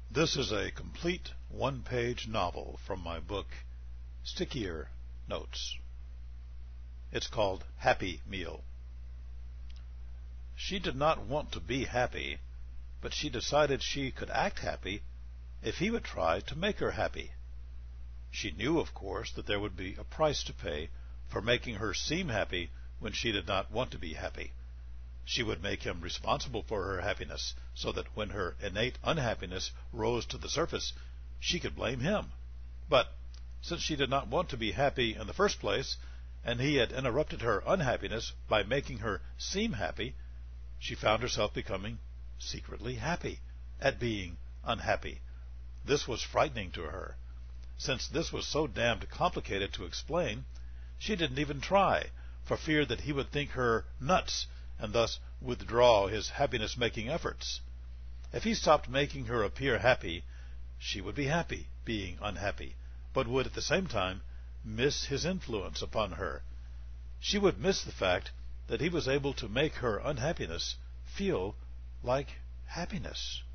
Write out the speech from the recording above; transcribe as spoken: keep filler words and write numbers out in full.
This is a complete one-page novel from my book, Stickier Notes. It's called Happy Meal. She did not want to be happy, but she decided she could act happy if he would try to make her happy. She knew, of course, that there would be a price to pay for making her seem happy when she did not want to be happy. She would make him responsible for her happiness, so that when her innate unhappiness rose to the surface, she could blame him. But since she did not want to be happy in the first place, and he had interrupted her unhappiness by making her seem happy, she found herself becoming secretly happy at being unhappy. This was frightening to her. Since this was so damned complicated to explain, she didn't even try, for fear that he would think her nuts and thus withdraw his happiness-making efforts. If he stopped making her appear happy, she would be happy being unhappy, but would at the same time miss his influence upon her. She would miss the fact that he was able to make her unhappiness feel like happiness.